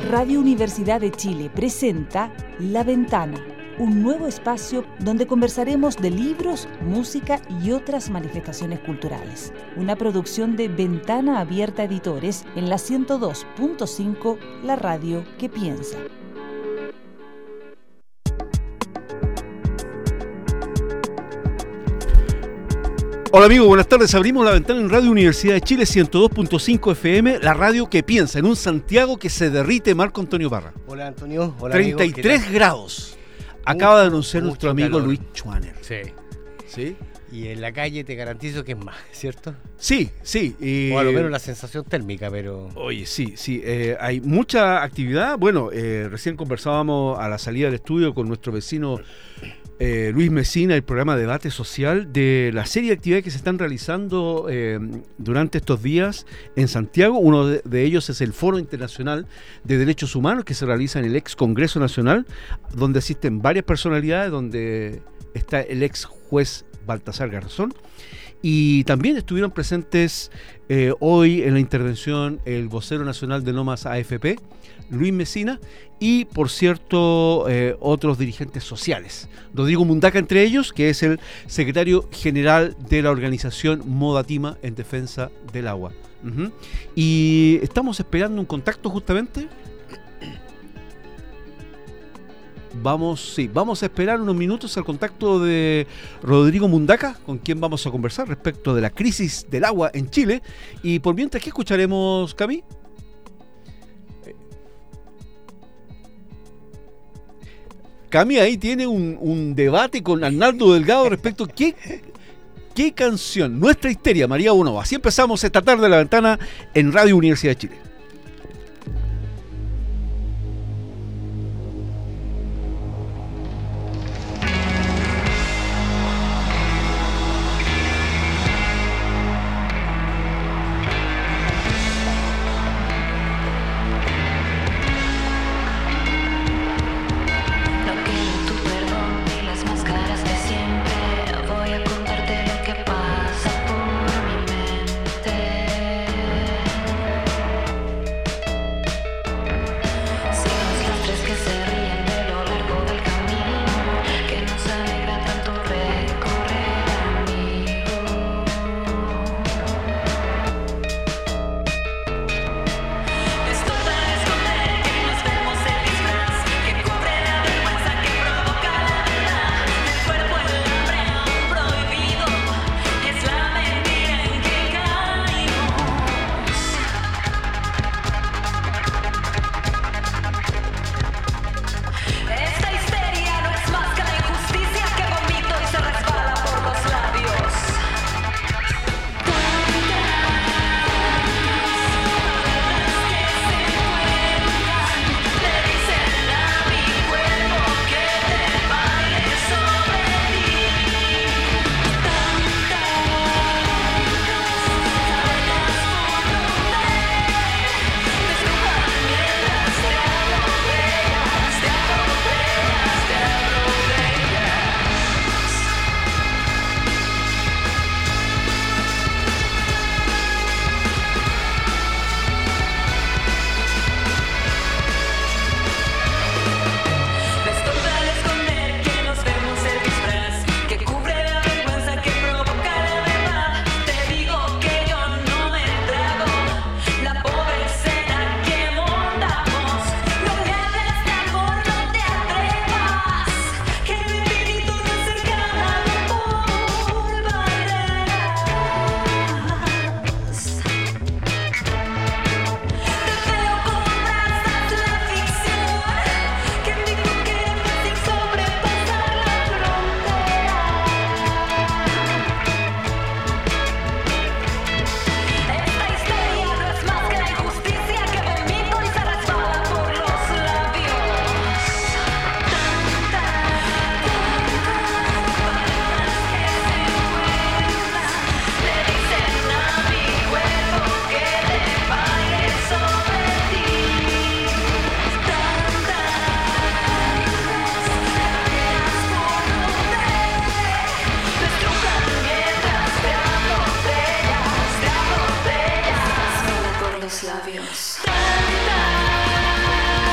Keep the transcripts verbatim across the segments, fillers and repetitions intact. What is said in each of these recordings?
Radio Universidad de Chile presenta La Ventana, un nuevo espacio donde conversaremos de libros, música y otras manifestaciones culturales. Una producción de Ventana Abierta Editores en la ciento dos punto cinco, la radio que piensa. Hola amigos, buenas tardes. Abrimos La Ventana en Radio Universidad de Chile, ciento dos punto cinco F M, la radio que piensa, en un Santiago que se derrite. Marco Antonio Parra. Hola Antonio, hola treinta y tres amigo, grados. Acaba mucho, de anunciar nuestro amigo calor. Luis Schwanner. Sí. ¿Sí? Y en la calle te garantizo que es más, ¿cierto? Sí, sí. Y... O a lo menos la sensación térmica, pero... Oye, sí, sí. Eh, hay mucha actividad. Bueno, eh, recién conversábamos a la salida del estudio con nuestro vecino eh, Luis Mesina, el programa Debate Social, de la serie de actividades que se están realizando eh, durante estos días en Santiago. Uno de, de ellos es el Foro Internacional de Derechos Humanos, que se realiza en el ex Congreso Nacional, donde asisten varias personalidades, donde está el ex juez Baltasar Garzón, y también estuvieron presentes eh, hoy en la intervención el vocero nacional de No Más A F P, Luis Mesina, y por cierto eh, otros dirigentes sociales, Rodrigo Mundaca entre ellos, que es el secretario general de la organización Modatima en defensa del agua. Uh-huh. Y estamos esperando un contacto justamente. Vamos, sí, vamos a esperar unos minutos al contacto de Rodrigo Mundaca, con quien vamos a conversar respecto de la crisis del agua en Chile. Y por mientras, ¿qué escucharemos, Cami? Cami ahí tiene un, un debate con Arnaldo Delgado respecto a qué, qué canción, Nuestra Histeria, María Bonova. Así empezamos esta tarde La Ventana en Radio Universidad de Chile. labios.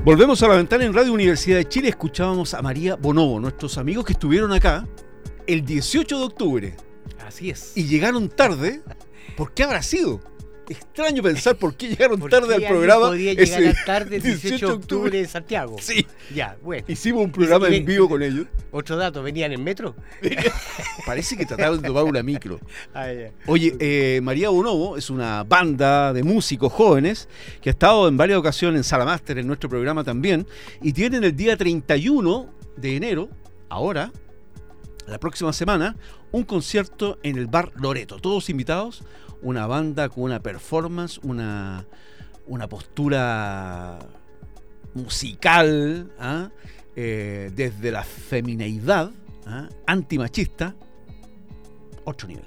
Volvemos a la ventana en Radio Universidad de Chile. Escuchábamos a María Bonobo, nuestros amigos que estuvieron acá el dieciocho de octubre. Así es. Y llegaron tarde. ¿Por qué habrá sido? Extraño pensar por qué llegaron ¿Por tarde qué al programa. podría llegar ese a tarde el dieciocho de octubre en Santiago? Sí. Ya, bueno. Hicimos un programa Y- en vivo con ellos. Otro dato, ¿venían en metro? Parece que trataron de tomar una micro. Ah, ya. Oye, eh, María Bonobo es una banda de músicos jóvenes que ha estado en varias ocasiones en Sala Máster, en nuestro programa también, y tienen el día treinta y uno de enero, ahora, la próxima semana, un concierto en el Bar Loreto. Todos invitados, una banda con una performance, una, una postura musical, ¿ah? Eh, desde la femineidad, ¿ah? Antimachista, otro nivel.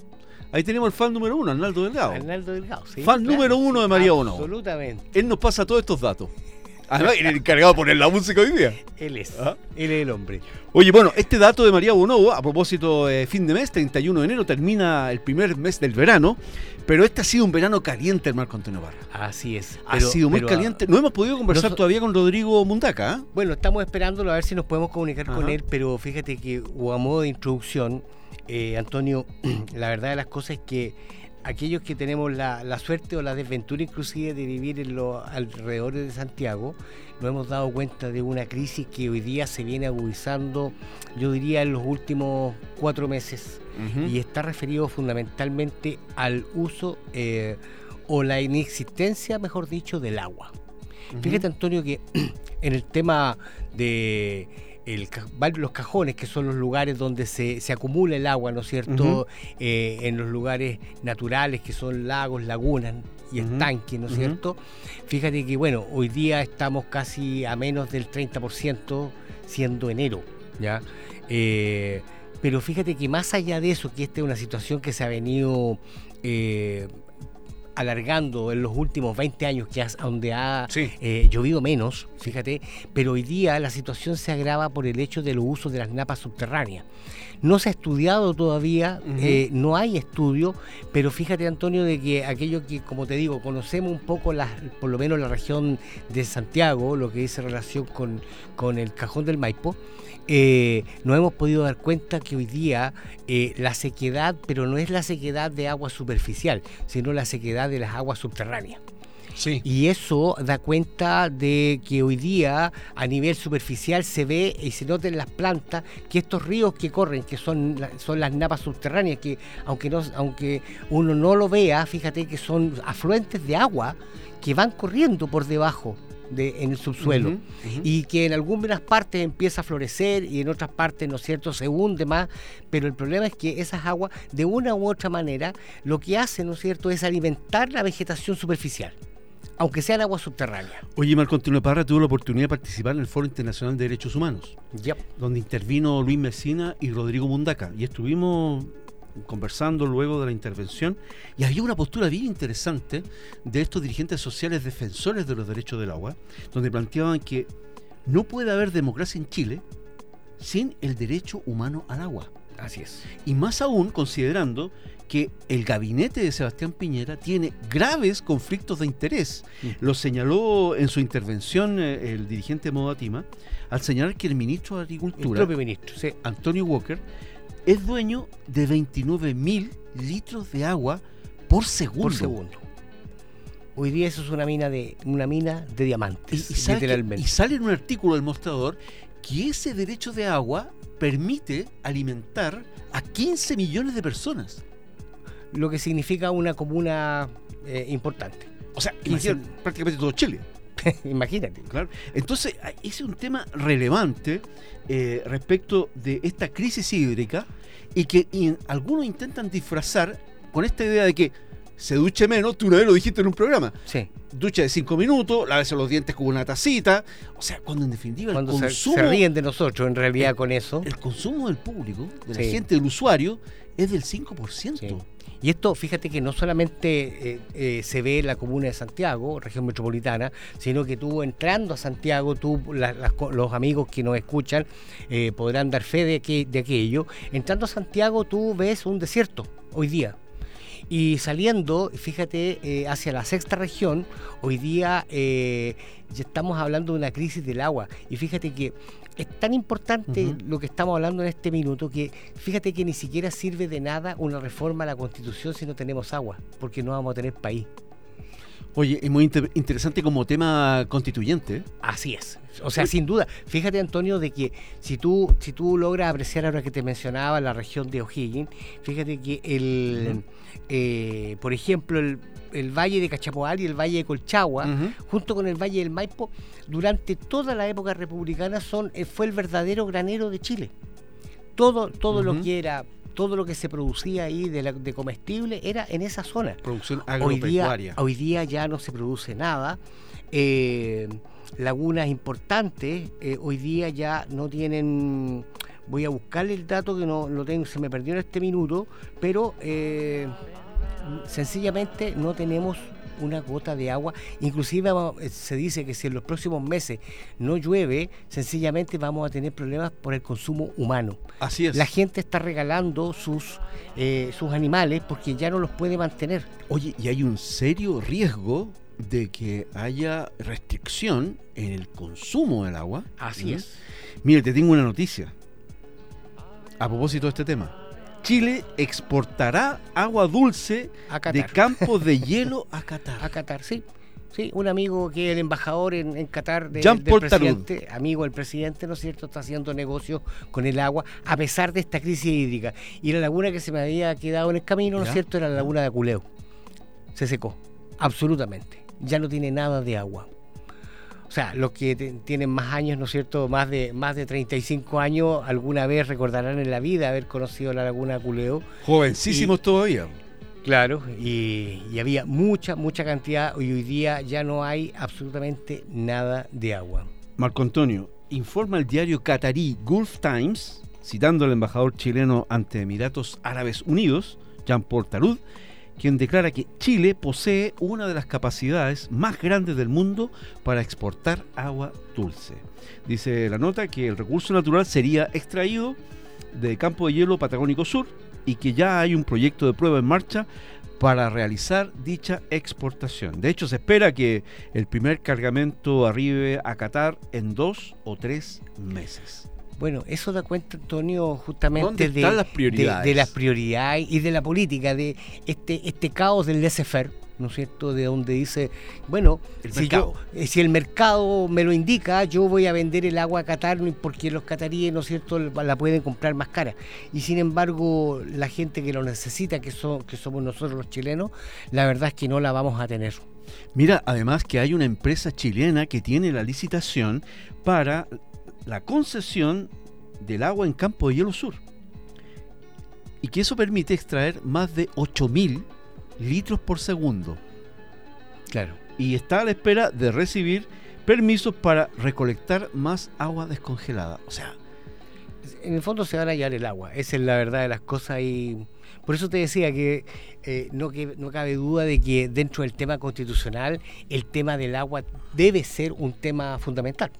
Ahí tenemos el fan número uno, Arnaldo Delgado. Arnaldo Delgado, sí. Fan número uno de María Bonobo. Absolutamente. Él nos pasa todos estos datos. Además, él es el encargado de poner la música hoy día. Él es. ¿Ah? Él es el hombre. Oye, bueno, este dato de María Bonobo, a propósito de fin de mes, treinta y uno de enero, termina el primer mes del verano, pero este ha sido un verano caliente, el Marco Antonio Parra. Así es. Ha Pero- sido muy pero, caliente. No hemos podido conversar no so- todavía con Rodrigo Mundaca, ¿ah? Bueno, estamos esperándolo a ver si nos podemos comunicar Ajá. con él, pero fíjate que, o a modo de introducción, eh, Antonio, la verdad de las cosas es que aquellos que tenemos la, la suerte o la desventura inclusive de vivir en los alrededores de Santiago, nos hemos dado cuenta de una crisis que hoy día se viene agudizando, yo diría, en los últimos cuatro meses, Ujú. y está referido fundamentalmente al uso eh, o la inexistencia, mejor dicho, del agua. Ujú. Fíjate, Antonio, que en el tema de el, ca- varios- los cajones, que son los lugares donde se, se acumula el agua, ¿no es cierto? Ujú. Eh, en los lugares naturales, que son lagos, lagunas y Ujú. estanques, ¿no es Ujú. cierto? Fíjate que, bueno, hoy día estamos casi a menos del treinta por ciento, siendo enero, ¿ya? Eh, pero fíjate que más allá de eso, que esta es una situación que se ha venido eh, alargando en los últimos veinte años, que es donde ha Sí. eh, llovido menos, fíjate, pero hoy día la situación se agrava por el hecho del uso de las napas subterráneas. No se ha estudiado todavía, Ujú. eh, no hay estudio, pero fíjate, Antonio, de que aquello que, como te digo, conocemos un poco, las, por lo menos la región de Santiago, lo que dice relación con, con el Cajón del Maipo, eh, nos hemos podido dar cuenta que hoy día eh, la sequedad, pero no es la sequedad de agua superficial, sino la sequedad de las aguas subterráneas. Sí. Y eso da cuenta de que hoy día a nivel superficial se ve y se nota en las plantas que estos ríos que corren, que son, la- son las napas subterráneas, que aunque, no, aunque uno no lo vea, fíjate que son afluentes de agua que van corriendo por debajo de, en el subsuelo. Ujú, ujú. Y que en algunas partes empieza a florecer y en otras partes, ¿no es cierto?, se hunde más, pero el problema es que esas aguas, de una u otra manera, lo que hacen, ¿no es cierto?, es alimentar la vegetación superficial, aunque sean aguas subterráneas. Oye, Marco Antonio Parra tuvo la oportunidad de participar en el Foro Internacional de Derechos Humanos, Yep. donde intervino Luis Mesina y Rodrigo Mundaca, y estuvimos conversando luego de la intervención, y había una postura bien interesante de estos dirigentes sociales defensores de los derechos del agua, donde planteaban que no puede haber democracia en Chile sin el derecho humano al agua. Así es. Y más aún considerando que el gabinete de Sebastián Piñera tiene graves conflictos de interés. Lo señaló en su intervención eh, el dirigente Modatima, al señalar que el ministro de El Agricultura, propio ministro, sí. Antonio Walker, es dueño de veintinueve mil litros de agua por segundo. Por segundo. Hoy día eso es una mina de una mina de Y, diamantes, y sabe que- literalmente. y sale en un artículo del Mostrador que ese derecho de agua permite alimentar a quince millones de personas. Lo que significa una comuna eh, importante. O sea, quince imagínate, prácticamente todo Chile. Imagínate. Claro. Entonces, a- ese es un tema relevante eh, respecto de esta crisis hídrica y que y algunos intentan disfrazar con esta idea de que se duche menos. Tú una vez lo dijiste en un programa. Sí. Ducha de cinco minutos, lávese los dientes con una tacita. O sea, cuando en definitiva Cuando el se, consumo, se ríen de nosotros, en realidad, con eso. el consumo del público, de la Sí. gente, del usuario, es del cinco por ciento. Sí. Y esto, fíjate que no solamente eh, eh, se ve en la comuna de Santiago, región metropolitana, sino que tú entrando a Santiago, tú, la- las co- los amigos que nos escuchan eh, podrán dar fe de, que, de aquello. Entrando a Santiago tú ves un desierto hoy día. Y saliendo, fíjate, eh, hacia la sexta región, hoy día eh, ya estamos hablando de una crisis del agua. Y fíjate que es tan importante uh-huh. lo que estamos hablando en este minuto, que fíjate que ni siquiera sirve de nada una reforma a la Constitución si no tenemos agua, porque no vamos a tener país. Oye, es muy inter- interesante como tema constituyente, ¿eh? Así es. O sea, sin duda. Fíjate, Antonio, de que si tú si tú logras apreciar ahora que te mencionaba la región de O'Higgins, fíjate que el, uh-huh. eh, por ejemplo, el, el Valle de Cachapoal y el Valle de Colchagua, uh-huh. junto con el Valle del Maipo, durante toda la época republicana son eh, fue el verdadero granero de Chile. Todo todo uh-huh. lo que era todo lo que se producía ahí de, la, de comestible era en esa zona. Producción agropecuaria. Hoy día, hoy día ya no se produce nada. Eh, lagunas importantes, eh, hoy día ya no tienen... Voy a buscarle el dato que no lo tengo, se me perdió en este minuto, pero eh, sencillamente no tenemos una gota de agua. Inclusive se dice que si en los próximos meses no llueve, sencillamente vamos a tener problemas por el consumo humano. Así es. La gente está regalando sus eh, sus animales porque ya no los puede mantener. Oye, y hay un serio riesgo de que haya restricción en el consumo del agua. Así ¿Mm? es. Mire, te tengo una noticia a propósito de este tema. Chile exportará agua dulce de campos de hielo a Qatar. A Qatar, sí. Sí, un amigo que es el embajador en, en Qatar de, Jean del Paul presidente, Tarud. amigo del presidente, ¿no es cierto?, está haciendo negocios con el agua a pesar de esta crisis hídrica. Y la laguna que se me había quedado en el camino, ¿no es cierto?, era la laguna de Aculeo. Se secó, absolutamente. Ya no tiene nada de agua. O sea, los que te, tienen más años, ¿no es cierto?, más de más de treinta y cinco años, alguna vez recordarán en la vida haber conocido la laguna de Aculeo. Jovencísimos y, todavía. Claro, y, y había mucha, mucha cantidad, y hoy día ya no hay absolutamente nada de agua. Marco Antonio, informa el diario catarí Gulf Times, citando al embajador chileno ante Emiratos Árabes Unidos, Jean Paul Tarud, quien declara que Chile posee una de las capacidades más grandes del mundo para exportar agua dulce. Dice la nota que el recurso natural sería extraído del campo de hielo Patagónico Sur y que ya hay un proyecto de prueba en marcha para realizar dicha exportación. De hecho, se espera que el primer cargamento arribe a Qatar en dos o tres meses. Bueno, eso da cuenta, Antonio, justamente de, las prioridades? De, de las prioridades y de la política, de este, este caos del laissez-faire, ¿no es cierto?, de donde dice, bueno, el si, mercado. Yo, si el mercado me lo indica, yo voy a vender el agua a Qatar porque los cataríes, ¿no es cierto?, la pueden comprar más cara. Y sin embargo, la gente que lo necesita, que, son, que somos nosotros los chilenos, la verdad es que no la vamos a tener. Mira, además que hay una empresa chilena que tiene la licitación para la concesión del agua en Campo de Hielo Sur, y que eso permite extraer más de ocho mil litros por segundo. Claro. Y está a la espera de recibir permisos para recolectar más agua descongelada. O sea, en el fondo se van a hallar el agua, esa es la verdad de las cosas. Y por eso te decía que, eh, no, que no cabe duda de que dentro del tema constitucional el tema del agua debe ser un tema fundamental.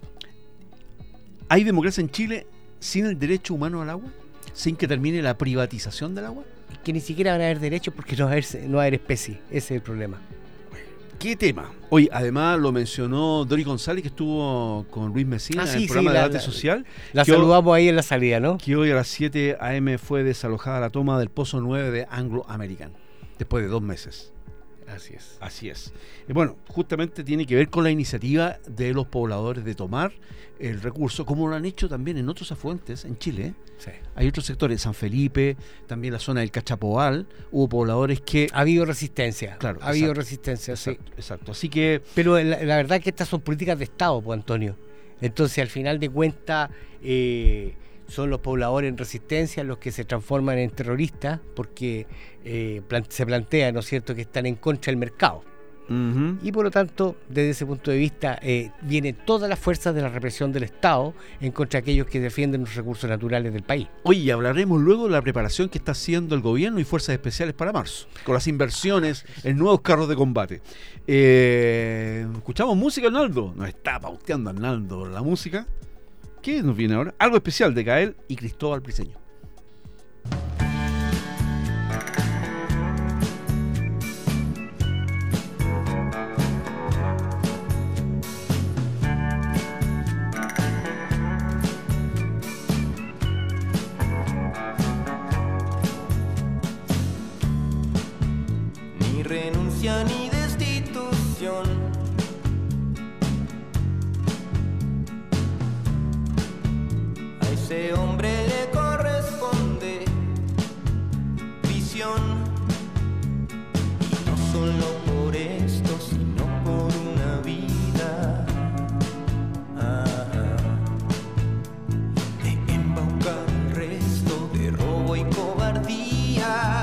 ¿Hay democracia en Chile sin el derecho humano al agua? ¿Sin que termine la privatización del agua? Que ni siquiera van a haber derechos porque no va a haber, no va a haber especie. Ese es el problema. ¿Qué tema? Hoy, además, lo mencionó Dori González, que estuvo con Luis Mesina ah, sí, en el programa sí, de la, debate la, social. La saludamos hoy, ahí en la salida, ¿no? Que hoy a las siete a eme fue desalojada la toma del Pozo nueve de Anglo American, después de dos meses. Así es. Así es. Y bueno, justamente tiene que ver con la iniciativa de los pobladores de tomar el recurso, como lo han hecho también en otros afluentes en Chile. Sí. Hay otros sectores, San Felipe, también la zona del Cachapoal, hubo pobladores que... Ha habido resistencia. Claro. Ha habido resistencia, exacto, sí. Exacto. Así que... Pero la, la verdad es que estas son políticas de Estado, pues, Antonio. Entonces, al final de cuentas, eh, son los pobladores en resistencia los que se transforman en terroristas porque eh, plan- se plantea, ¿no es cierto?, que están en contra del mercado. Uh-huh. Y por lo tanto, desde ese punto de vista, eh, vienen todas las fuerzas de la represión del Estado en contra de aquellos que defienden los recursos naturales del país. Oye, hablaremos luego de la preparación que está haciendo el gobierno y fuerzas especiales para marzo, con las inversiones en nuevos carros de combate. Eh, ¿Escuchamos música, Arnaldo? Nos está pauteando Arnaldo la música. ¿Qué nos viene ahora? Algo especial de Gael y Cristóbal Briceño. renuncia ni destitución. A ese hombre le corresponde visión, y no solo por esto, sino por una vida ah, de embaucar el resto de robo y cobardía.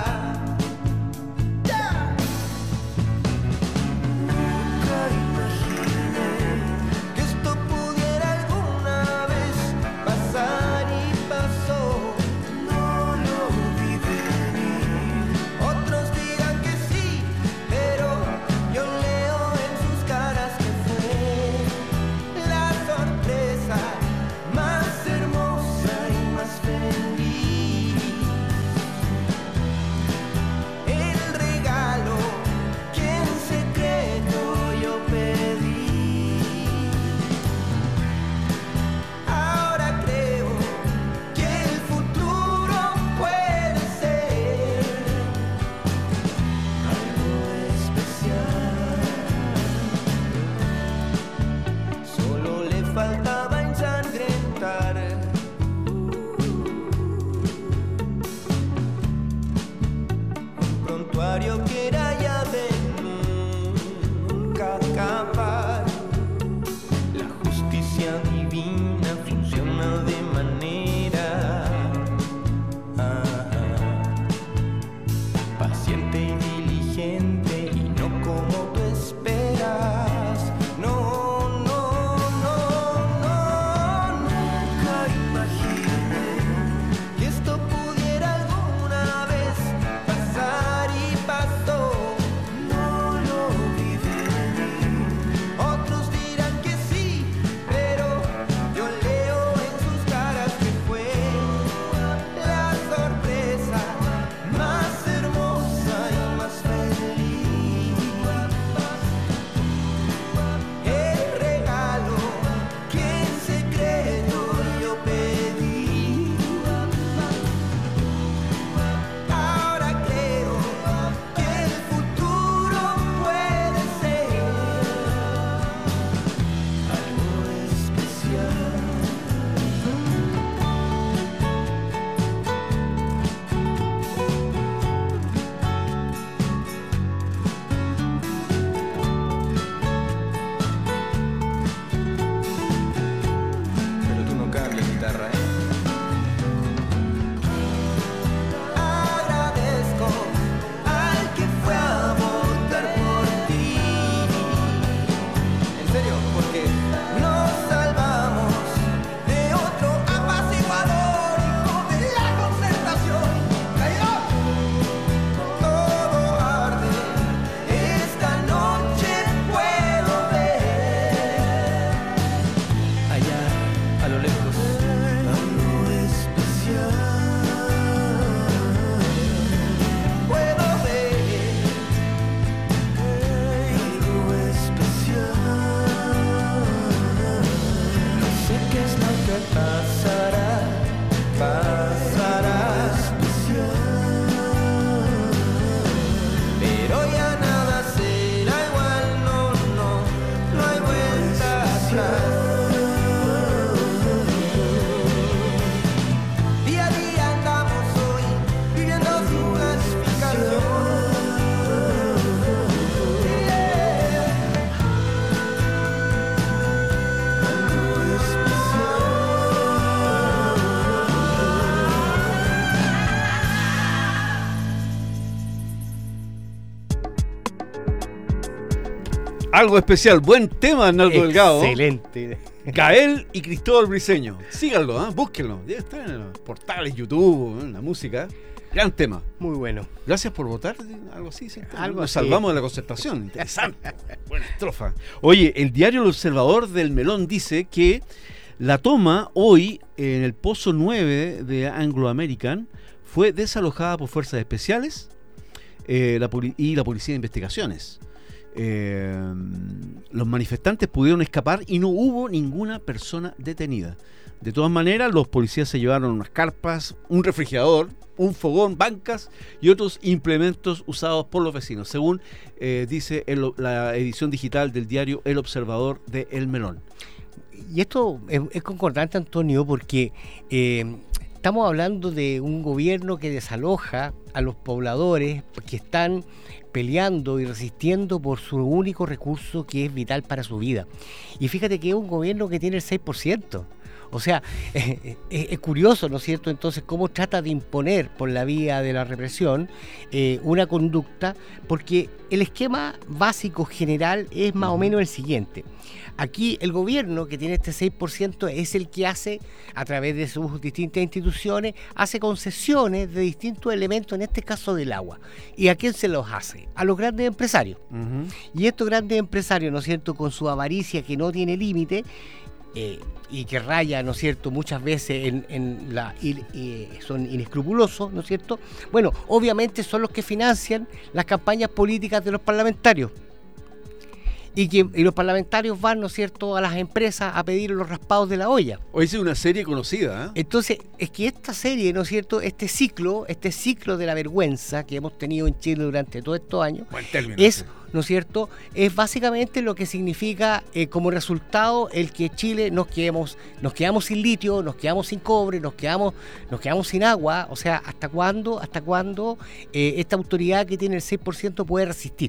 Algo especial, buen tema, Arnaldo Delgado. Excelente. Gael y Cristóbal Briceño. Síganlo, ¿eh? Búsquenlo. Ya está en los portales, YouTube, en la música. Gran tema. Muy bueno. Gracias por votar. Algo así, ¿sí? Algo Nos así. salvamos de la concertación. Interesante. Buena estrofa. Oye, el diario El Observador del Melón dice que la toma hoy en el Pozo nueve de Anglo American fue desalojada por fuerzas especiales eh, la poli- y la Policía de Investigaciones. Eh, los manifestantes pudieron escapar y no hubo ninguna persona detenida. De todas maneras, los policías se llevaron unas carpas, un refrigerador, un fogón, bancas y otros implementos usados por los vecinos, según eh, dice el, la edición digital del diario El Observador de El Melón. Y esto es, es concordante, Antonio, porque eh, estamos hablando de un gobierno que desaloja a los pobladores que están peleando y resistiendo por su único recurso que es vital para su vida. Y fíjate que es un gobierno que tiene el seis por ciento. O sea, eh, es, es curioso, ¿no es cierto?, entonces cómo trata de imponer por la vía de la represión eh, una conducta, porque el esquema básico general es más uh-huh. o menos el siguiente. Aquí el gobierno, que tiene este seis por ciento, es el que hace, a través de sus distintas instituciones, hace concesiones de distintos elementos, en este caso del agua. ¿Y a quién se los hace? A los grandes empresarios. Uh-huh. Y estos grandes empresarios, ¿no es cierto?, con su avaricia que no tiene límite, Eh, y que raya, ¿no es cierto?, muchas veces en, en la y, y son inescrupulosos, ¿no es cierto? Bueno, obviamente son los que financian las campañas políticas de los parlamentarios. Y que y los parlamentarios van, ¿no es cierto?, a las empresas a pedir los raspados de la olla. Hoy es una serie conocida, ¿eh? Entonces, es que esta serie, ¿no es cierto?, este ciclo, este ciclo de la vergüenza que hemos tenido en Chile durante todos estos años, Buen término, es, sí. ¿no es cierto?, es básicamente lo que significa eh, como resultado el que Chile nos quedemos, nos quedamos sin litio, nos quedamos sin cobre, nos quedamos, nos quedamos sin agua. O sea, ¿hasta cuándo, hasta cuándo eh, esta autoridad que tiene el seis por ciento puede resistir?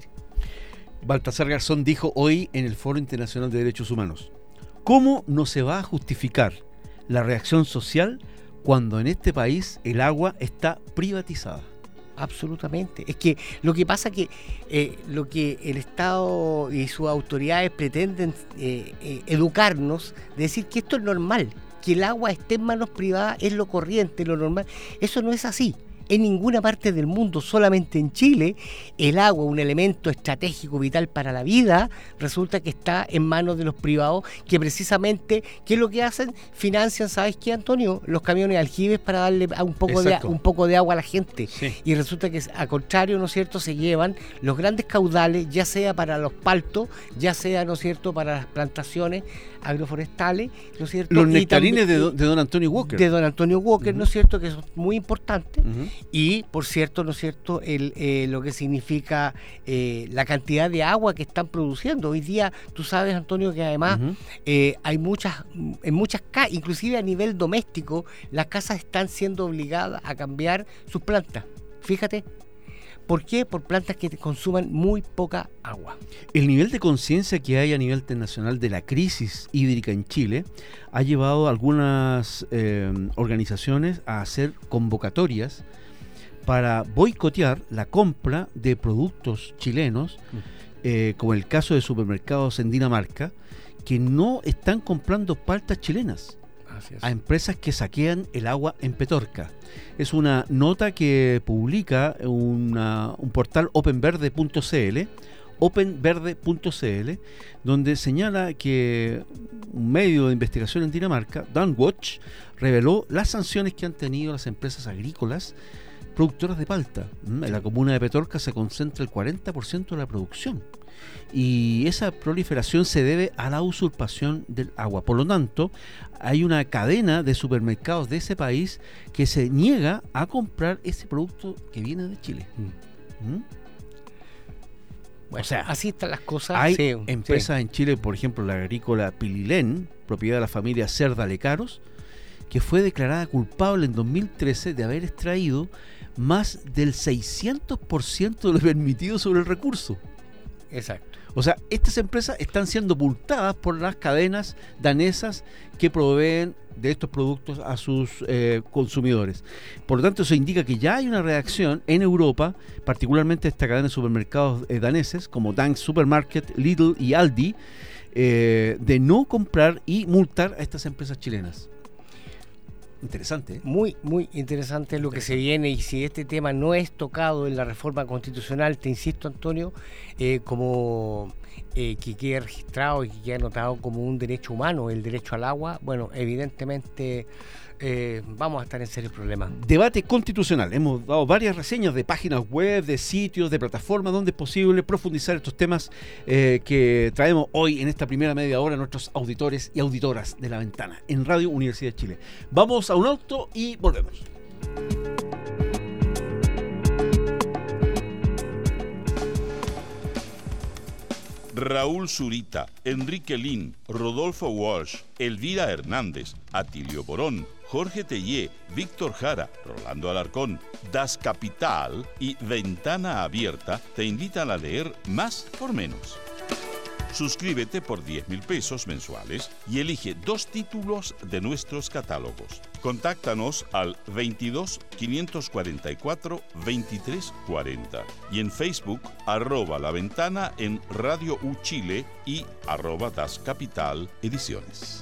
Baltasar Garzón dijo hoy en el Foro Internacional de Derechos Humanos: ¿cómo no se va a justificar la reacción social cuando en este país el agua está privatizada? Absolutamente. Es que lo que pasa que eh, lo que el Estado y sus autoridades pretenden eh, eh, educarnos, de decir que esto es normal, que el agua esté en manos privadas es lo corriente, lo normal. Eso no es así. En ninguna parte del mundo, solamente en Chile, el agua, un elemento estratégico vital para la vida, resulta que está en manos de los privados, que precisamente, ¿qué es lo que hacen? Financian, ¿sabes qué, Antonio? Los camiones aljibes para darle a un poco de, un poco de agua a la gente. Sí. Y resulta que, a contrario, ¿no es cierto?, se llevan los grandes caudales, ya sea para los paltos, ya sea, ¿no es cierto?, para las plantaciones agroforestales, ¿no es cierto? Los nectarines también, de, don, de don Antonio Walker. De don Antonio Walker, uh-huh. ¿no es cierto?, que son muy importantes. Uh-huh. Y, por cierto, ¿no es cierto?, el, eh, lo que significa eh, la cantidad de agua que están produciendo. Hoy día, tú sabes, Antonio, que además uh-huh. eh, hay muchas, en muchas casas, inclusive a nivel doméstico, las casas están siendo obligadas a cambiar sus plantas. Fíjate. ¿Por qué? Por plantas que consuman muy poca agua. El nivel de conciencia que hay a nivel internacional de la crisis hídrica en Chile ha llevado a algunas eh, organizaciones a hacer convocatorias para boicotear la compra de productos chilenos, eh, como el caso de supermercados en Dinamarca, que no están comprando paltas chilenas a empresas que saquean el agua en Petorca. Es una nota que publica una, un portal openverde punto c l, openverde punto c l, donde señala que un medio de investigación en Dinamarca, Danwatch, reveló las sanciones que han tenido las empresas agrícolas productoras de palta. En la comuna de Petorca se concentra el cuarenta por ciento de la producción. Y esa proliferación se debe a la usurpación del agua. Por lo tanto, hay una cadena de supermercados de ese país que se niega a comprar ese producto que viene de Chile. Mm. ¿Mm? Bueno, o sea, así están las cosas. Hay sí, empresas sí. en Chile, por ejemplo, la agrícola Pililén, propiedad de la familia Cerda Lecaros, que fue declarada culpable en dos mil trece de haber extraído más del seiscientos por ciento de lo permitido sobre el recurso. Exacto. O sea, estas empresas están siendo multadas por las cadenas danesas que proveen de estos productos a sus eh, consumidores. Por lo tanto, eso indica que ya hay una reacción en Europa, particularmente esta cadena de supermercados eh, daneses, como Dansk Supermarket, Lidl y Aldi, eh, de no comprar y multar a estas empresas chilenas. Interesante, ¿eh? Muy, muy interesante lo que se viene, y si este tema no es tocado en la reforma constitucional, te insisto, Antonio, eh, como eh, que quede registrado y que quede anotado como un derecho humano, el derecho al agua, bueno, evidentemente eh, vamos a estar en serio problemas. Debate constitucional. Hemos dado varias reseñas de páginas web, de sitios, de plataformas donde es posible profundizar estos temas eh, que traemos hoy en esta primera media hora a nuestros auditores y auditoras de La Ventana en Radio Universidad de Chile. Vamos a un auto y volvemos. Raúl Zurita, Enrique Lin, Rodolfo Walsh, Elvira Hernández, Atilio Borón, Jorge Tellé, Víctor Jara, Rolando Alarcón, Das Capital y Ventana Abierta te invitan a leer Más por Menos. Suscríbete por diez mil pesos mensuales y elige dos títulos de nuestros catálogos. Contáctanos al veintidós, quinientos cuarenta y cuatro, veintitrés cuarenta y en Facebook arroba La Ventana en Radio U Chile y arroba Das Capital Ediciones.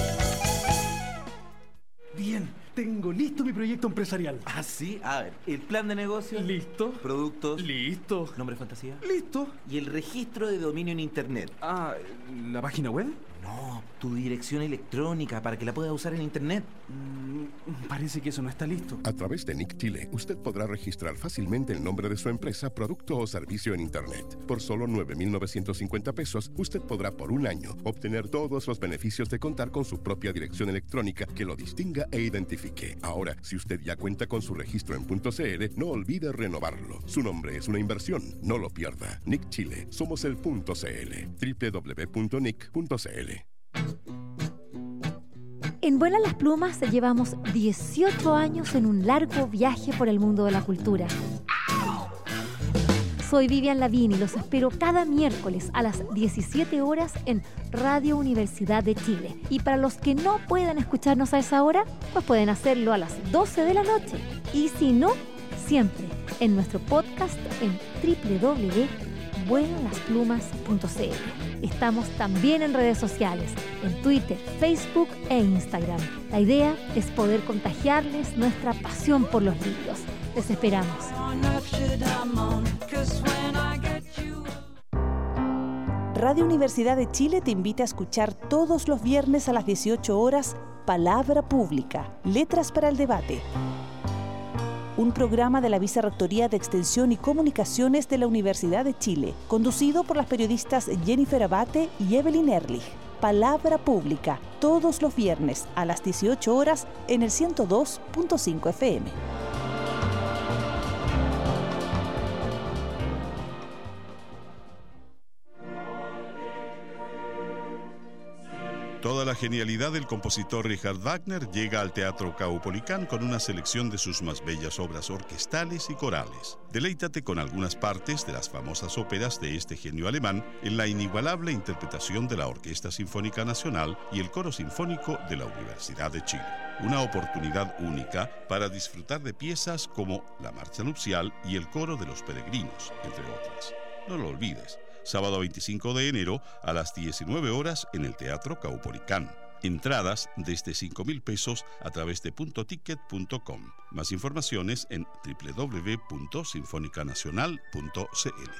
Bien, tengo listo mi proyecto empresarial. Ah, sí. A ver, el plan de negocio. Listo. Productos. Listo. Nombre fantasía. Listo. Y el registro de dominio en internet. Ah, ¿la página web? No, tu dirección electrónica para que la puedas usar en internet. Mm, parece que eso no está listo. A través de Nick Chile, usted podrá registrar fácilmente el nombre de su empresa, producto o servicio en internet. Por solo nueve mil novecientos cincuenta pesos, usted podrá por un año obtener todos los beneficios de contar con su propia dirección electrónica que lo distinga e identifique. Ahora, si usted ya cuenta con su registro en .cl, no olvide renovarlo. Su nombre es una inversión, no lo pierda. Nick Chile, somos el .cl. doble u doble u doble u punto nick punto c l. En Vuelan las Plumas llevamos dieciocho años en un largo viaje por el mundo de la cultura. Soy Vivian Lavín y los espero cada miércoles a las diecisiete horas en Radio Universidad de Chile. Y para los que no puedan escucharnos a esa hora, pues pueden hacerlo a las doce de la noche. Y si no, siempre en nuestro podcast en doble u doble u doble u punto vuelan las plumas punto c l. Estamos también en redes sociales, en Twitter, Facebook e Instagram. La idea es poder contagiarles nuestra pasión por los libros. Les esperamos. Radio Universidad de Chile te invita a escuchar todos los viernes a las dieciocho horas Palabra Pública, Letras para el Debate. Un programa de la Vicerrectoría de Extensión y Comunicaciones de la Universidad de Chile, conducido por las periodistas Jennifer Abate y Evelyn Ehrlich. Palabra Pública, todos los viernes a las dieciocho horas en el ciento dos punto cinco F M. Toda la genialidad del compositor Richard Wagner llega al Teatro Caupolicán con una selección de sus más bellas obras orquestales y corales. Deleítate con algunas partes de las famosas óperas de este genio alemán en la inigualable interpretación de la Orquesta Sinfónica Nacional y el Coro Sinfónico de la Universidad de Chile. Una oportunidad única para disfrutar de piezas como La Marcha Nupcial y El Coro de los Peregrinos, entre otras. No lo olvides. Sábado veinticinco de enero a las diecinueve horas en el Teatro Caupolicán. Entradas desde cinco mil pesos a través de punto ticket punto com. Más informaciones en doble u doble u doble u punto sinfónica nacional punto c l.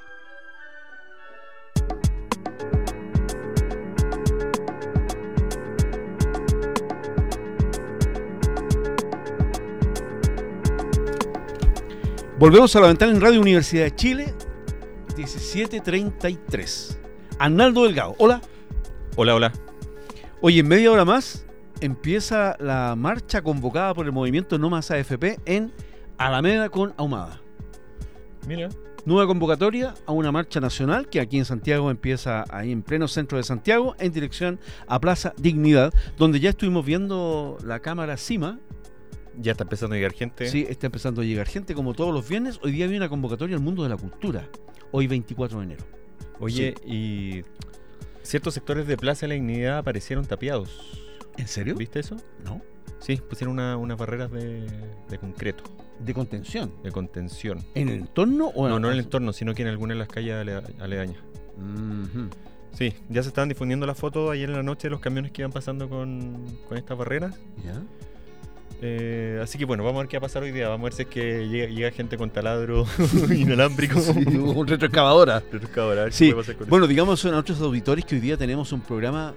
Volvemos a La Ventana en Radio Universidad de Chile. diecisiete treinta y tres. Arnaldo Delgado, hola. Hola, hola. Oye, en media hora más empieza la marcha convocada por el movimiento No Más A F P en Alameda con Ahumada. Mira. Nueva convocatoria a una marcha nacional que aquí en Santiago empieza ahí en pleno centro de Santiago en dirección a Plaza Dignidad, donde ya estuvimos viendo la cámara Cima. Ya está empezando a llegar gente. Sí, está empezando a llegar gente como todos los viernes. Hoy día había una convocatoria al mundo de la cultura. Hoy veinticuatro de enero. Oye, sí. Y ciertos sectores de Plaza de la Dignidad aparecieron tapiados. ¿En serio? ¿Viste eso? No. Sí, pusieron una, unas barreras de, de concreto. ¿De contención? De contención. ¿En el entorno o en No, el no en el entorno, sino que en algunas de las calles ale- aledañas. Uh-huh. Sí, ya se estaban difundiendo las fotos ayer en la noche de los camiones que iban pasando con, con estas barreras. ¿Ya? Eh, así que bueno, vamos a ver qué va a pasar hoy día. Vamos a ver si es que llega, llega gente con taladro inalámbrico. Sí, con retroexcavadora. Retroexcavadora, a ver Sí, qué puede pasar con bueno, digamos a nuestros auditores que hoy día tenemos un programa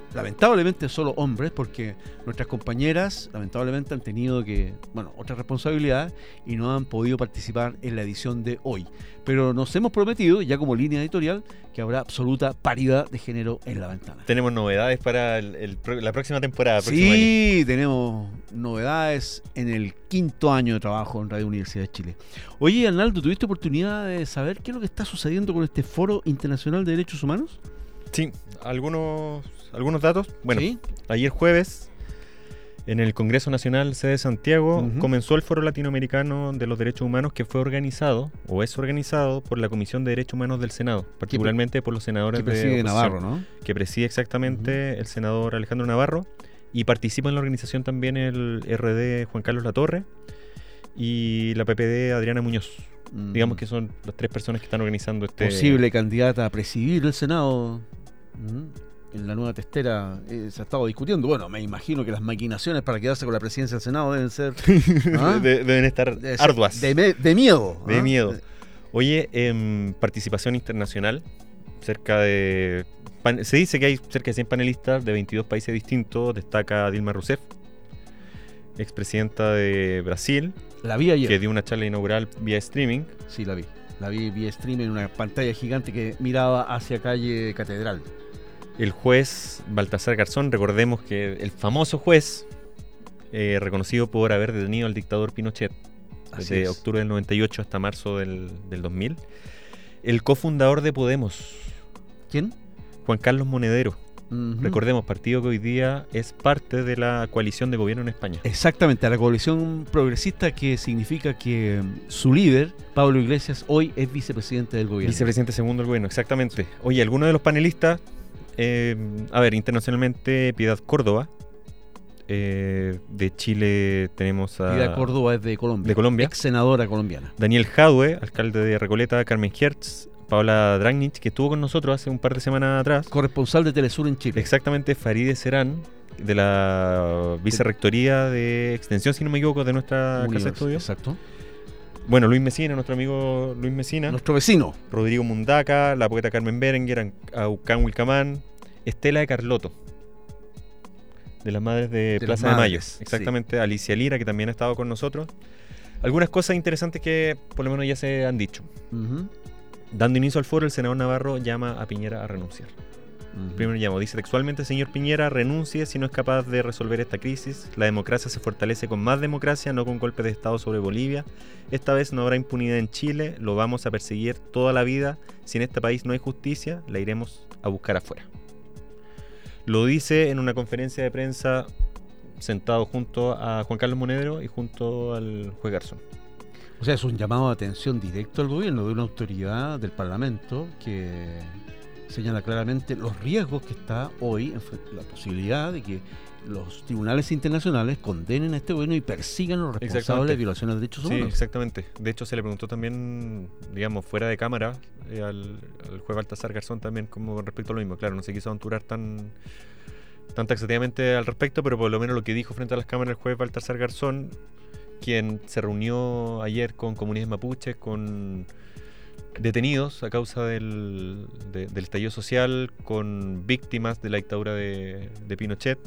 lamentablemente solo hombres, porque nuestras compañeras lamentablemente han tenido que, bueno, otra responsabilidad y no han podido participar en la edición de hoy. Pero nos hemos prometido, ya como línea editorial, que habrá absoluta paridad de género en La Ventana. Tenemos novedades para el, el, la próxima temporada. Sí, año. tenemos novedades en el quinto año de trabajo en Radio Universidad de Chile. Oye, Arnaldo, ¿tuviste oportunidad de saber qué es lo que está sucediendo con este Foro Internacional de Derechos Humanos? Sí, algunos, algunos datos. Bueno, ¿Sí? Ayer jueves, en el Congreso Nacional sede Santiago, uh-huh. comenzó el Foro Latinoamericano de los Derechos Humanos, que fue organizado, o es organizado, por la Comisión de Derechos Humanos del Senado, particularmente por los senadores que preside de Navarro, ¿no? Que preside exactamente uh-huh. el senador Alejandro Navarro, y participa en la organización también el R D Juan Carlos Latorre y la P P D Adriana Muñoz. Uh-huh. Digamos que son las tres personas que están organizando este... Posible candidata a presidir el Senado... Uh-huh. En la nueva testera eh, se ha estado discutiendo. Bueno, me imagino que las maquinaciones para quedarse con la presidencia del Senado deben ser... ¿ah? de, deben estar Debe ser arduas. De, me, de miedo. De ¿ah? miedo. Oye, eh, participación internacional. Cerca de... Pan, se dice que hay cerca de cien panelistas de veintidós países distintos. Destaca Dilma Rousseff, expresidenta de Brasil. La vi ayer. Que dio una charla inaugural vía streaming. Sí, la vi. La vi vía streaming en una pantalla gigante que miraba hacia calle Catedral. El juez Baltasar Garzón, recordemos que el famoso juez, eh, reconocido por haber detenido al dictador Pinochet desde es. octubre del noventa y ocho hasta marzo del, del dos mil. El cofundador de Podemos. ¿Quién? Juan Carlos Monedero. Uh-huh. Recordemos, partido que hoy día es parte de la coalición de gobierno en España. Exactamente, a la coalición progresista, que significa que su líder, Pablo Iglesias, hoy es vicepresidente del gobierno. Vicepresidente segundo del gobierno, exactamente. Oye, algunos de los panelistas... Eh, a ver, internacionalmente Piedad Córdoba, eh, de Chile tenemos a... Piedad Córdoba es de Colombia, de Colombia. Ex senadora colombiana. Daniel Jadwe, alcalde de Recoleta, Carmen Hertz, Paola Dragnich, que estuvo con nosotros hace un par de semanas atrás. Corresponsal de Telesur en Chile. Exactamente, Farideh Serán, de la vicerrectoría de Extensión, si no me equivoco, de nuestra Univers, casa de estudios. Exacto. Bueno, Luis Mesina, nuestro amigo Luis Mesina. Nuestro vecino. Rodrigo Mundaca, la poeta Carmen Berenguer, Aucán Wilcamán, Estela de Carlotto, de las Madres de, de Plaza de Mayo. Exactamente, sí. Alicia Lira, que también ha estado con nosotros. Algunas cosas interesantes que por lo menos ya se han dicho. Uh-huh. Dando inicio al foro, el senador Navarro llama a Piñera a renunciar. Uh-huh. Primero llamo, dice textualmente: señor Piñera, renuncie si no es capaz de resolver esta crisis. La democracia se fortalece con más democracia, no con golpes de Estado sobre Bolivia. Esta vez no habrá impunidad en Chile, lo vamos a perseguir toda la vida. Si en este país no hay justicia, la iremos a buscar afuera. Lo dice en una conferencia de prensa sentado junto a Juan Carlos Monedero y junto al juez Garzón. O sea, es un llamado de atención directo al gobierno de una autoridad del Parlamento que señala claramente los riesgos que está hoy, en la posibilidad de que los tribunales internacionales condenen a este gobierno y persigan a los responsables de violaciones de derechos humanos. Sí, exactamente. De hecho, se le preguntó también, digamos, fuera de cámara, eh, al, al juez Baltasar Garzón también como con respecto a lo mismo. Claro, no se quiso aventurar tan, tan taxativamente al respecto, pero por lo menos lo que dijo frente a las cámaras el juez Baltasar Garzón, quien se reunió ayer con comunidades mapuches, con detenidos a causa del, de, del estallido social, con víctimas de la dictadura de, de Pinochet,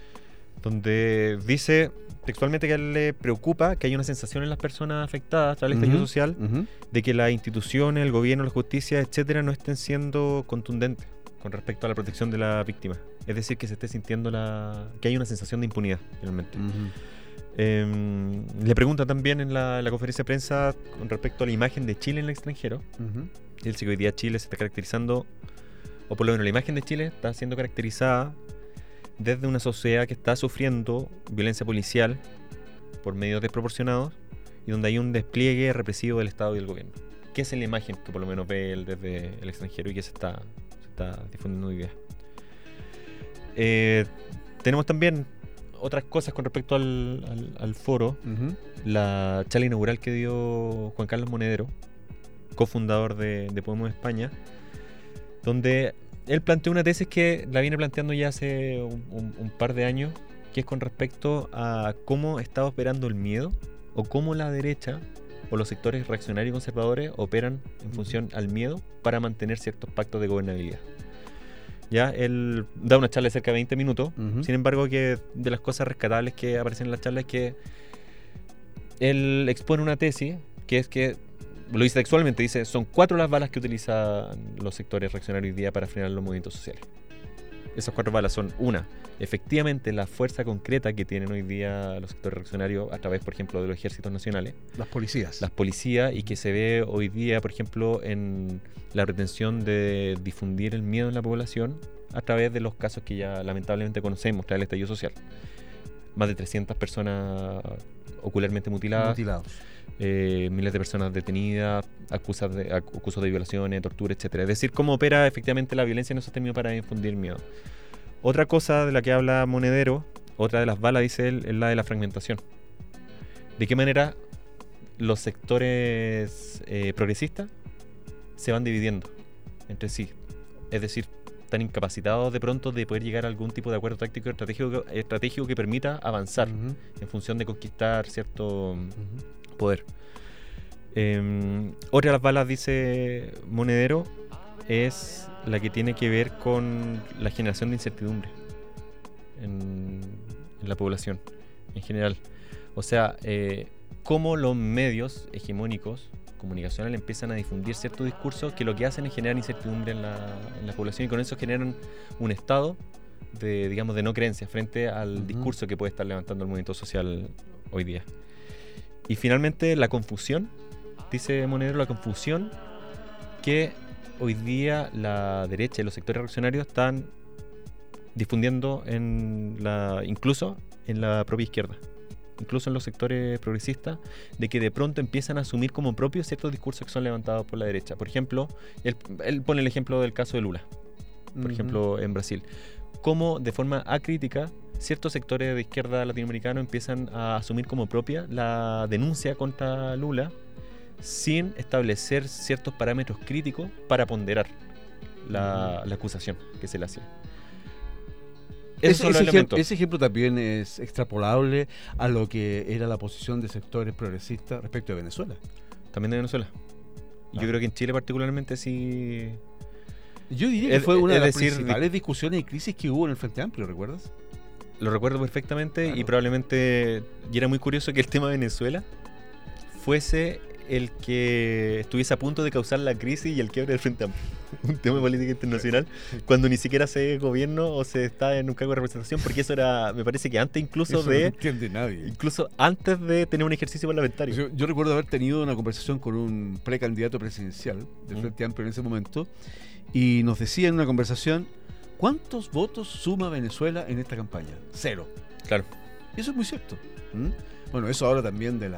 donde dice textualmente que a él le preocupa que haya una sensación en las personas afectadas tras el estallido uh-huh, social uh-huh. de que las instituciones, el gobierno, la justicia, etcétera, no estén siendo contundentes con respecto a la protección de la víctima. Es decir, que se esté sintiendo la que hay una sensación de impunidad, finalmente. Uh-huh. Eh, le pregunta también en la, la conferencia de prensa con respecto a la imagen de Chile en el extranjero. Uh-huh. Él dice que hoy día Chile se está caracterizando, o por lo menos la imagen de Chile está siendo caracterizada desde una sociedad que está sufriendo violencia policial por medios desproporcionados y donde hay un despliegue represivo del Estado y del gobierno. ¿Qué es la imagen que por lo menos ve él desde el extranjero y que se está, se está difundiendo hoy día? Eh, tenemos también otras cosas con respecto al, al, al foro. Uh-huh. La charla inaugural que dio Juan Carlos Monedero, cofundador de, de Podemos España, donde él planteó una tesis que la viene planteando ya hace un, un, un par de años, que es con respecto a cómo está operando el miedo, o cómo la derecha o los sectores reaccionarios y conservadores operan en función al miedo para mantener ciertos pactos de gobernabilidad. Ya, él da una charla de cerca de veinte minutos. Ujú. Sin embargo, que de las cosas rescatables que aparecen en la charla es que él expone una tesis que es que, lo dice textualmente, dice, son cuatro las balas que utilizan los sectores reaccionarios hoy día para frenar los movimientos sociales. Esas cuatro balas son, una, efectivamente la fuerza concreta que tienen hoy día los sectores reaccionarios a través, por ejemplo, de los ejércitos nacionales. Las policías. Las policías, y que se ve hoy día, por ejemplo, en la pretensión de difundir el miedo en la población a través de los casos que ya lamentablemente conocemos tras el estallido social. Más de trescientas personas ocularmente mutiladas, Mutilados. eh, miles de personas detenidas, acusas de, acusos de violaciones, tortura, etcétera. Es decir, cómo opera efectivamente la violencia en esos términos para infundir miedo. Otra cosa de la que habla Monedero, otra de las balas, dice él, es la de la fragmentación. ¿De qué manera los sectores eh, progresistas se van dividiendo entre sí? Es decir, están incapacitados de pronto de poder llegar a algún tipo de acuerdo táctico estratégico, estratégico que permita avanzar Ujú. en función de conquistar cierto Ujú. poder. Eh, otra de las balas, dice Monedero, es la que tiene que ver con la generación de incertidumbre en, en la población en general. O sea, eh, cómo los medios hegemónicos comunicacionales empiezan a difundir ciertos discursos que lo que hacen es generar incertidumbre en la, en la población, y con eso generan un estado de, digamos, de no creencia frente al Ujú. discurso que puede estar levantando el movimiento social hoy día. Y finalmente la confusión, dice Monedero, la confusión que hoy día la derecha y los sectores reaccionarios están difundiendo en la, incluso en la propia izquierda, incluso en los sectores progresistas, de que de pronto empiezan a asumir como propios ciertos discursos que son levantados por la derecha. Por ejemplo, él, él pone el ejemplo del caso de Lula, por Ujú. ejemplo, en Brasil. Cómo de forma acrítica ciertos sectores de izquierda latinoamericano empiezan a asumir como propia la denuncia contra Lula sin establecer ciertos parámetros críticos para ponderar la, la acusación que se le hacía. Esos Ese, son los ese ejem- elementos. ese ejemplo también es extrapolable a lo que era la posición de sectores progresistas respecto de Venezuela. También de Venezuela. Y Ah. yo creo que en Chile particularmente sí. Yo diría que Es- fue una es de las decir, principales discusiones y crisis que hubo en el Frente Amplio, ¿recuerdas? Lo recuerdo perfectamente. Claro. Y probablemente, y era muy curioso que el tema de Venezuela fuese el que estuviese a punto de causar la crisis y el quiebre del Frente Amplio. Un tema de política internacional, cuando ni siquiera se gobierno o se está en un cargo de representación, porque eso era, me parece que antes incluso Eso no de, entiende nadie. incluso antes de tener un ejercicio parlamentario. Yo, yo recuerdo haber tenido una conversación con un precandidato presidencial del Mm. Frente Amplio en ese momento, y nos decía en una conversación, ¿cuántos votos suma Venezuela en esta campaña? Cero. Claro. Y eso es muy cierto. ¿Mm? Bueno, eso habla también de la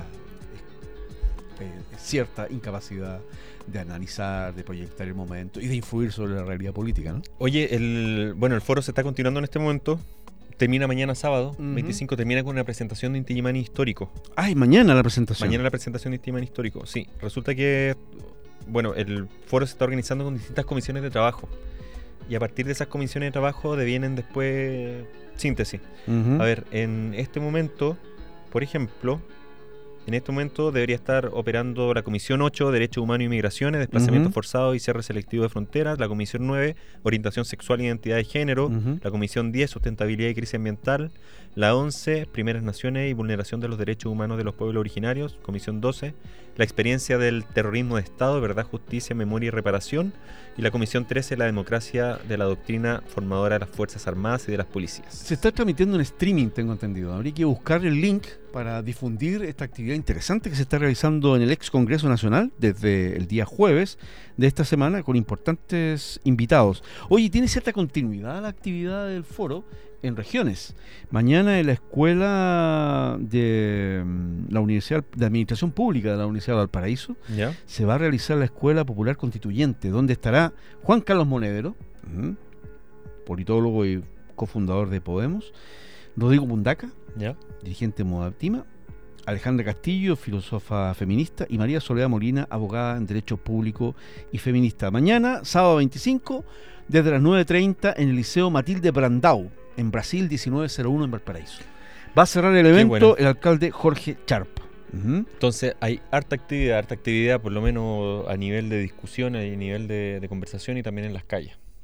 eh, cierta incapacidad de analizar, de proyectar el momento y de influir sobre la realidad política, ¿no? Oye, el, bueno, el foro se está continuando en este momento. Termina mañana sábado, Ujú. veinticinco, termina con una presentación de Inti Illimani histórico. Ay, mañana la presentación. Mañana la presentación de Inti Illimani histórico, sí. Resulta que, bueno, el foro se está organizando con distintas comisiones de trabajo. Y a partir de esas comisiones de trabajo devienen después síntesis. Ujú. A ver, en este momento, por ejemplo, en este momento debería estar operando la Comisión ocho, Derechos Humanos y Migraciones, Desplazamientos Ujú. Forzados y Cierre Selectivo de Fronteras, la Comisión nueve, Orientación Sexual e Identidad de Género, Ujú. la Comisión diez, Sustentabilidad y Crisis Ambiental, la once, Primeras Naciones y Vulneración de los Derechos Humanos de los Pueblos Originarios, Comisión doce, la Experiencia del Terrorismo de Estado, Verdad, Justicia, Memoria y Reparación, y la Comisión trece, la Democracia de la Doctrina Formadora de las Fuerzas Armadas y de las Policías. Se está transmitiendo en streaming, tengo entendido. Habría que buscar el link para difundir esta actividad interesante que se está realizando en el ex Congreso Nacional desde el día jueves de esta semana con importantes invitados. Oye, tiene cierta continuidad la actividad del foro en regiones. Mañana en la escuela de mm, la Universidad de Administración Pública de la Universidad de Valparaíso ¿Ya? se va a realizar la Escuela Popular Constituyente, donde estará Juan Carlos Monedero, ujú, politólogo y cofundador de Podemos, Rodrigo Mundaca, ¿Ya? dirigente de Modatima, Alejandra Castillo, filósofa feminista, y María Soledad Molina, abogada en Derecho Público y feminista. Mañana, sábado veinticinco, desde las nueve treinta en el Liceo Matilde Brandão, en Brasil diecinueve cero uno en Valparaíso. Va a cerrar el evento bueno. el alcalde Jorge Charp. Ujú. Entonces hay harta actividad, harta actividad por lo menos a nivel de discusión, a nivel de, de conversación y también en las calles.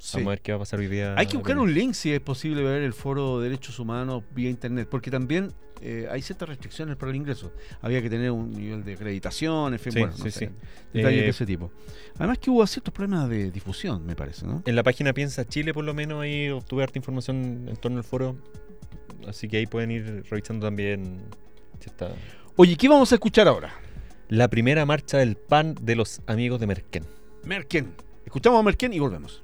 Sí. Vamos a ver qué va a pasar hoy día. Hay que buscar un link si es posible ver el foro de derechos humanos vía internet, porque también eh, hay ciertas restricciones para el ingreso. Había que tener un nivel de acreditación, en fin, Sí, bueno, sí, no sé, sí. detalles Eh, de ese tipo. Además que hubo ciertos problemas de difusión, me parece, ¿no? En la página Piensa Chile, por lo menos, ahí obtuve harta información en torno al foro. Así que ahí pueden ir revisando también si está. Oye, ¿qué vamos a escuchar ahora? La primera marcha del P A N de los amigos de Merquén. Merquén. Escuchamos a Merquén y volvemos.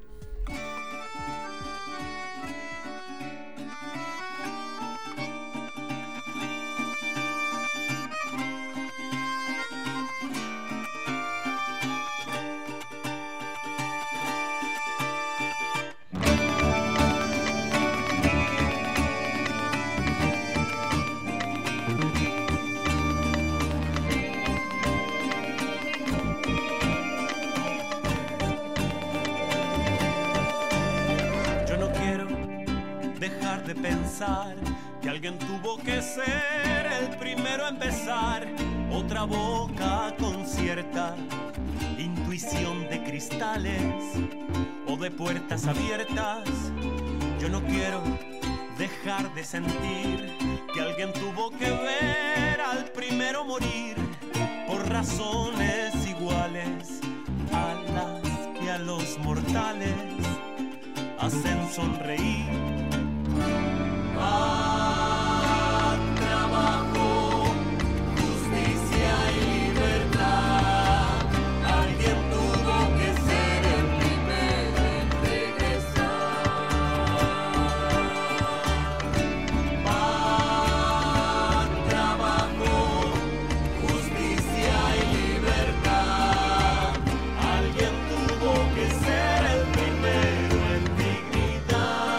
De pensar que alguien tuvo que ser el primero a empezar, otra boca con cierta intuición de cristales o de puertas abiertas. Yo no quiero dejar de sentir que alguien tuvo que ver al primero morir por razones iguales a las que a los mortales hacen sonreír. Pan, trabajo, justicia y libertad. Alguien tuvo que ser el primero en regresar. Pan, trabajo, justicia y libertad. Alguien tuvo que ser el primero en dignidad.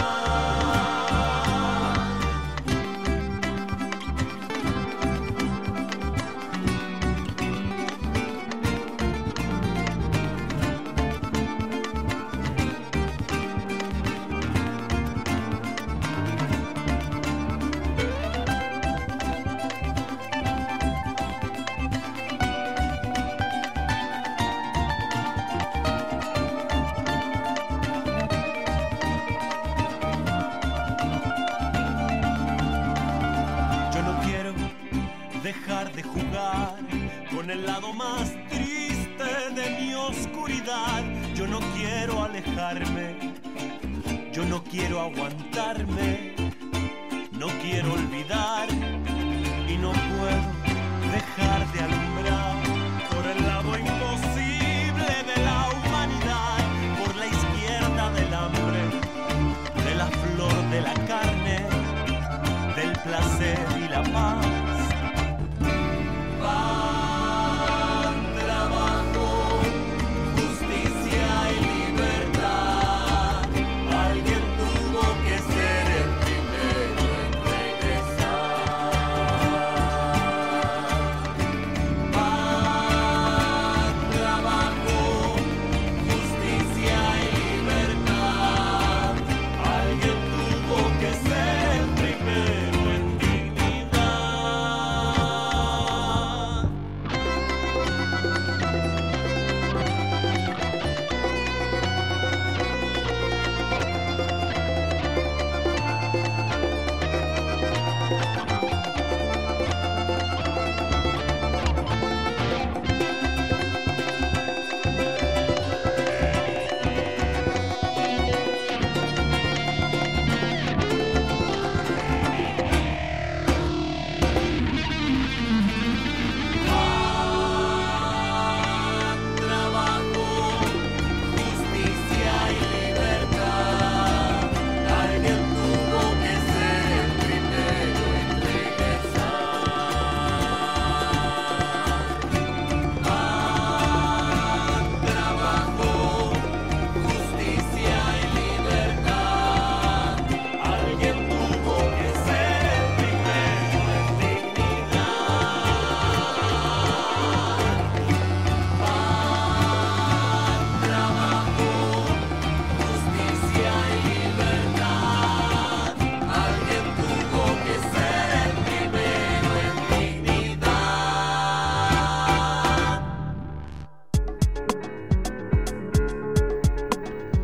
Yo no quiero dejar de jugar con el lado más triste de mi oscuridad. Yo no quiero alejarme, yo no quiero aguantarme, no quiero olvidar y no puedo dejar de alumbrar por el lado imposible de la humanidad, por la izquierda del hambre, de la flor de la carne, del placer y la paz. Pan, trabajo, justicia y libertad. Alguien tuvo que ser el primero en regresar.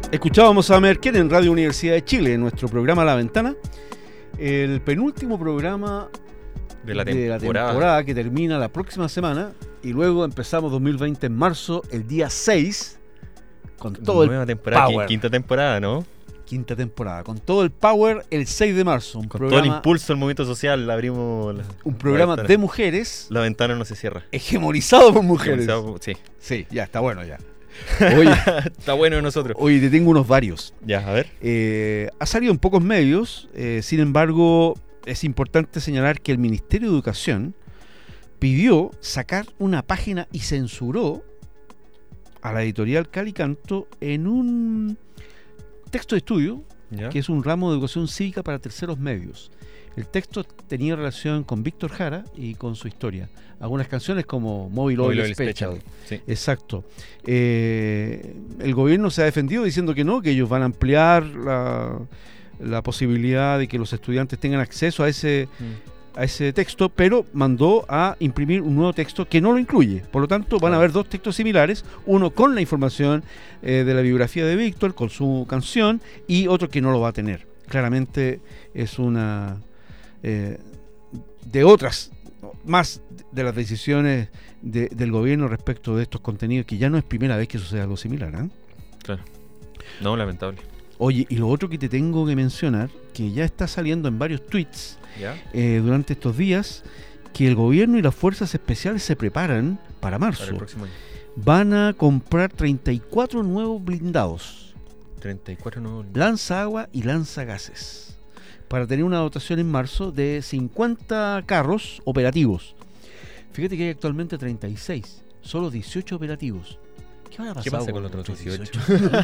Escuchábamos a Merkel en Radio Universidad de Chile, en nuestro programa La Ventana, el penúltimo programa de la, de la temporada que termina la próxima semana, y luego empezamos dos mil veinte en marzo, el día seis, con todo Nueva el temporada, power. Quinta temporada, ¿no? Quinta temporada, con todo el power el seis de marzo. Un Con programa, todo el impulso del movimiento social, abrimos la, un programa la de mujeres, La ventana no se cierra. hegemonizado por mujeres. Hegemonizado, sí. Sí, ya, está bueno ya. Oye, está bueno de nosotros. Oye, te tengo unos varios. Ya, a ver. Eh, ha salido en pocos medios, eh, sin embargo, es importante señalar que el Ministerio de Educación pidió sacar una página y censuró a la editorial Calicanto en un texto de estudio, ¿Ya? que es un ramo de educación cívica para terceros medios. El texto tenía relación con Víctor Jara y con su historia. Algunas canciones como Mobile Oil Mobile Oil Special. Special, sí. Exacto. Eh, el gobierno se ha defendido diciendo que no, que ellos van a ampliar la, la posibilidad de que los estudiantes tengan acceso a ese, Mm. a ese texto, pero mandó a imprimir un nuevo texto que no lo incluye. Por lo tanto, van a haber dos textos similares, uno con la información eh, de la biografía de Víctor, con su canción, y otro que no lo va a tener. Claramente es una... Eh, de otras, más de las decisiones de, del gobierno respecto de estos contenidos, que ya no es primera vez que sucede algo similar, ¿eh? Claro. No, lamentable. Oye, y lo otro que te tengo que mencionar, que ya está saliendo en varios tweets ¿Ya? eh, durante estos días, que el gobierno y las fuerzas especiales se preparan para marzo. Para el próximo año. Van a comprar treinta y cuatro nuevos blindados, treinta y cuatro nuevos. lanza agua y lanza gases, para tener una dotación en marzo de cincuenta carros operativos. Fíjate que hay actualmente treinta y seis, solo dieciocho operativos. ¿Qué van a pasar ¿Qué pasa con los otros dieciocho?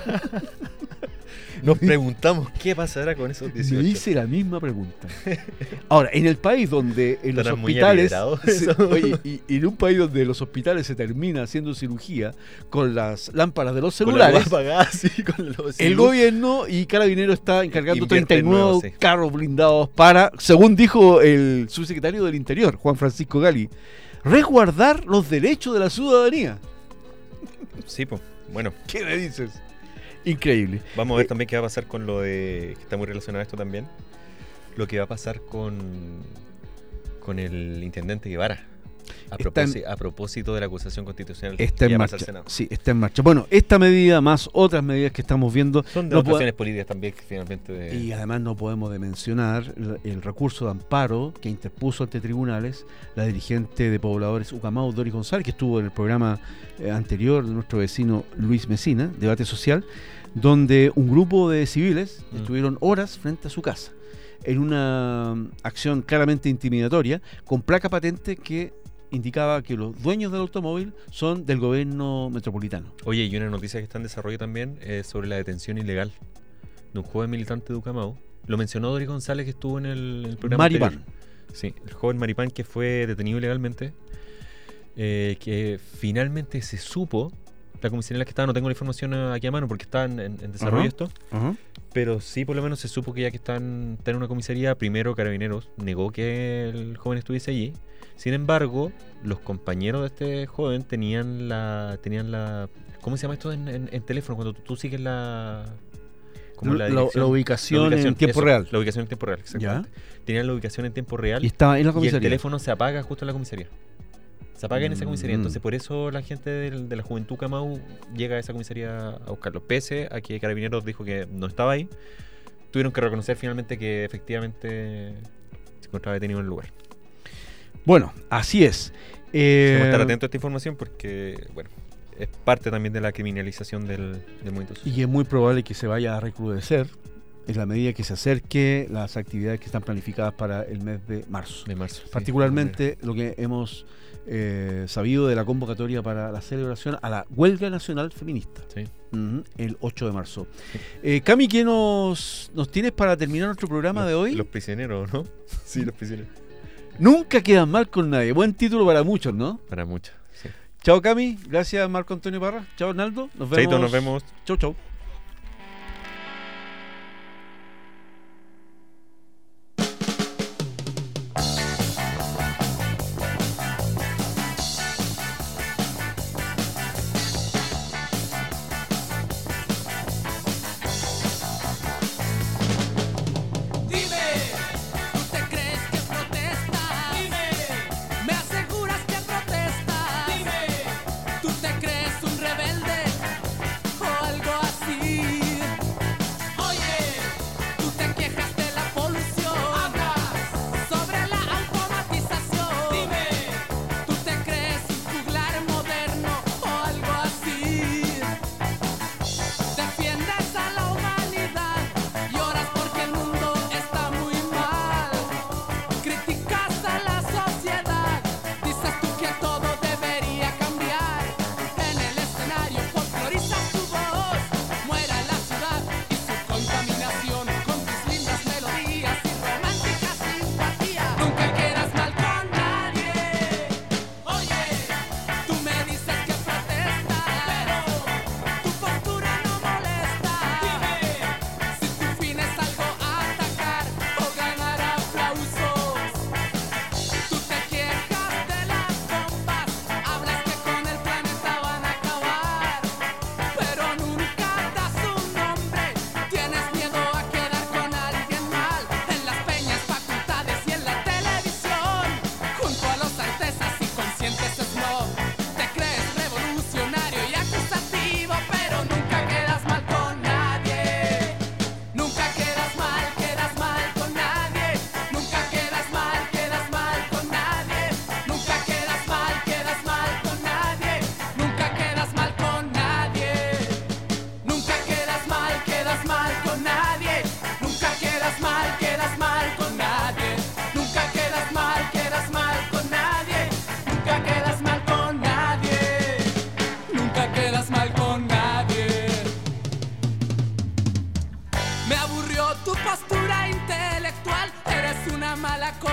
Nos preguntamos qué pasará con esos dieciocho. Me hice la misma pregunta. Ahora, en el país donde en los ¿Estarán muy hospitales aliviados se- eso? oye, y, y en un país donde los hospitales se termina haciendo cirugía con las lámparas de los Con la luz celulares, apagada, sí, con los el sin luz. gobierno y Carabinero está encargando Invierte treinta y nueve nuevos, sí. carros blindados para, según dijo el subsecretario del Interior, Juan Francisco Gali, resguardar los derechos de la ciudadanía. Sí, pues. Bueno, ¿Qué me dices? Increíble. vamos a ver Eh, también qué va a pasar con lo de... que está muy relacionado a esto también. Lo que va a pasar con... con el intendente Guevara. A, Está en- propósito, a propósito de la acusación constitucional Está que en ya pasa al marcha. Senado. Sí, está en marcha. Bueno, esta medida más otras medidas que estamos viendo. Son no demostraciones puede- políticas también que finalmente... De... Y además no podemos de mencionar el, el recurso de amparo que interpuso ante tribunales la dirigente de pobladores Ucamau, Doris González, que estuvo en el programa eh, anterior de nuestro vecino Luis Mesina, Debate Social, donde un grupo de civiles Mm. estuvieron horas frente a su casa en una mm, acción claramente intimidatoria con placa patente que indicaba que los dueños del automóvil son del gobierno metropolitano. Oye, y una noticia que está en desarrollo también es sobre la detención ilegal de un joven militante de Ucamau. Lo mencionó Doris González, que estuvo en el, en el programa Maripán. anterior. Sí, el joven Maripán que fue detenido ilegalmente, eh, que finalmente se supo, la comisaría en la que estaba, no tengo la información aquí a mano porque está en, en- en desarrollo Ajá. esto, Ajá. pero sí por lo menos se supo que ya que están, están en una comisaría, primero Carabineros negó que el joven estuviese allí. Sin embargo, los compañeros de este joven tenían la... tenían la ¿cómo se llama esto en, en- en teléfono? Cuando tú, tú sigues la... como La- la dirección- ubicación en tiempo eso, real. La ubicación en tiempo real, exactamente. Tenían la ubicación en tiempo real Y estaba en la y el comisaría. teléfono se apaga justo en la comisaría. Se apaga en esa comisaría. Mm. Entonces, por eso la gente del- de la Juventud Camau llega a esa comisaría a buscarlo. Pese a que Carabineros dijo que no estaba ahí, tuvieron que reconocer finalmente que efectivamente se encontraba detenido en el lugar. Bueno, así es. Eh, Tenemos que estar atentos a esta información porque, bueno, es parte también de la criminalización del, del movimiento social. y es muy probable que se vaya a recrudecer en la medida que se acerque las actividades que están planificadas para el mes de marzo. De marzo. sí, Particularmente lo que hemos eh, sabido de la convocatoria para la celebración a la Huelga Nacional Feminista. Sí. Ujú, el ocho de marzo. Eh, Cami, ¿qué nos, nos tienes para terminar nuestro programa Los- de hoy? Los prisioneros, ¿no? Sí, los prisioneros. Nunca quedan mal con nadie. Buen título para muchos, ¿no? Para muchos. Sí. Chao, Cami. Gracias, Marco Antonio Parra. Chao, Arnaldo. Nos vemos. Chaito, nos vemos. Chau, chau.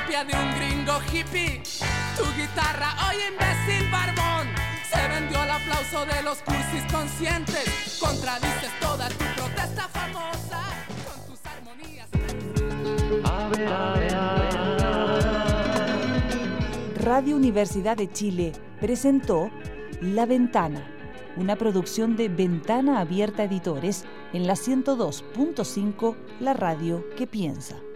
copia de un gringo hippie. Tu guitarra, oye imbécil barbón, se vendió al aplauso de los cursis conscientes. Contradices toda tu protesta famosa con tus armonías. A ver, a ver, a ver. Radio Universidad de Chile presentó La Ventana, una producción de Ventana Abierta Editores en la ciento dos punto cinco, la radio que piensa.